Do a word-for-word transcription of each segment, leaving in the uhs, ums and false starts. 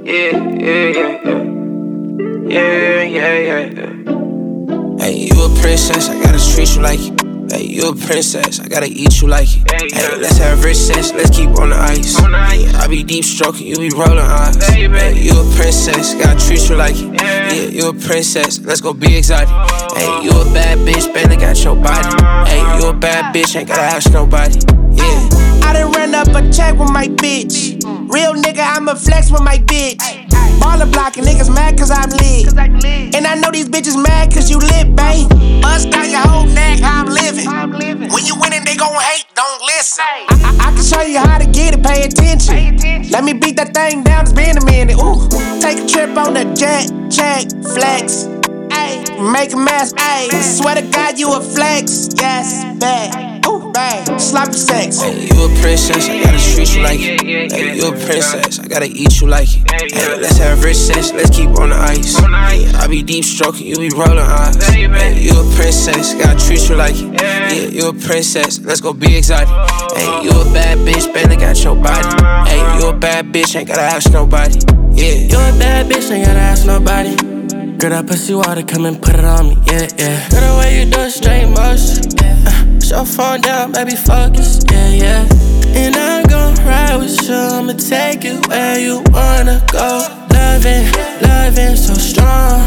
Yeah, yeah, yeah, yeah. Yeah, yeah, yeah, yeah. Hey, you a princess, I gotta treat you like it. Hey, you a princess, I gotta eat you like it. Hey, let's have rich sex, let's keep on the ice. Hey, I be deep stroking, you be rolling eyes. Hey, you a princess, gotta treat you like it. Yeah, you a princess, let's go be exotic. Hey, you a bad bitch, barely got your body. Hey, you a bad bitch, ain't gotta ask nobody. Yeah. I done ran up a check with my bitch. Real nigga, I'ma flex with my bitch. Baller blocking, niggas mad cause I'm lit. And I know these bitches mad cause you lit, babe. Bust down your whole neck, how I'm living. When you winning, they gon' hate, don't listen. I, I, I can show you how to get it, pay attention. Let me beat that thing down, it's been a minute. Ooh, take a trip on the jet, check, flex. Ayy, make a mess, ayy. Swear to God, you a flex. Yes, bad. Ooh, bad. Sloppy sex. Hey, you a princess, I gotta treat you like it. Hey, you a princess, I gotta eat you like it. Hey, let's have rich sex, let's keep on the ice. Hey, I be deep stroking, you be rolling eyes. Hey, you a princess, gotta treat you like it. Yeah, you a princess, let's go be exotic. Hey, you a bad bitch, barely got your body. Hey, you a bad bitch, ain't gotta ask nobody. Yeah, you a bad bitch, ain't gotta ask nobody. Girl, that pussy water, come and put it on me, yeah, yeah. Girl, the way you do it, straight motion, yeah. Uh, Put your phone down, baby, focus, yeah, yeah. And I'm gon' ride with you, I'ma take you where you wanna go. Loving, loving so strong.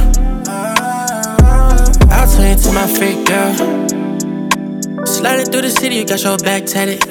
I'll tell you to my freak girl. Sliding through the city, you got your back tatted.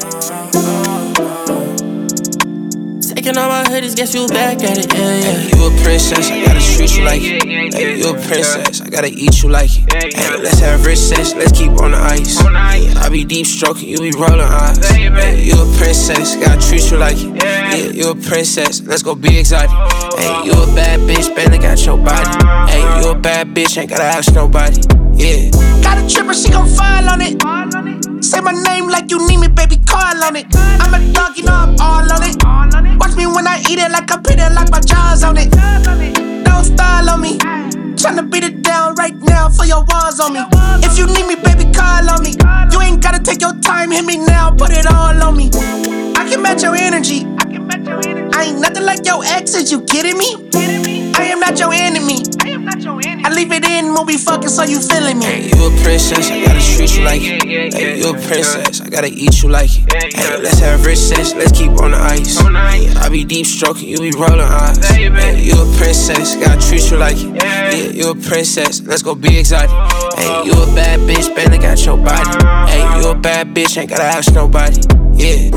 Taking all my hoodies, guess you back at it, yeah, yeah. Hey, you a princess, I gotta treat you like it. Hey, you a princess, I gotta eat you like it. Hey, let's have rich sex, let's keep on the ice. Hey, I be deep stroking, you be rolling eyes. Hey, you a princess, gotta treat you like it. Yeah, you a princess, let's go be exotic. Hey, you a bad bitch, barely got your body. Hey, you a bad bitch, ain't gotta ask nobody. Yeah. Got a tripper, she gon' fall on it. Say my name like you need me, baby, call on it. I'm a dog, you know I'm all on it. Watch me when I eat it like I put it, like my jaws on it. Don't style on me. Tryna beat it down right now for your walls on me. If you need me, baby, call on me. You ain't gotta take your time, hit me now, put it all on me. I can match your energy. I ain't nothing like your ex, is you kidding me? I am not your enemy. I leave it in when we fucking, so you feeling me. Hey, you a princess, I gotta treat you like it. Hey, you a princess, I gotta eat you like it. Hey, let's have rich sex, let's keep on the ice. Hey, I be deep stroking, you be rolling eyes. Hey, you a princess, gotta treat you like it. Yeah, you a princess, let's go be exotic. Hey, you a bad bitch, barely got your body. Hey, you a bad bitch, ain't gotta ask nobody. Yeah.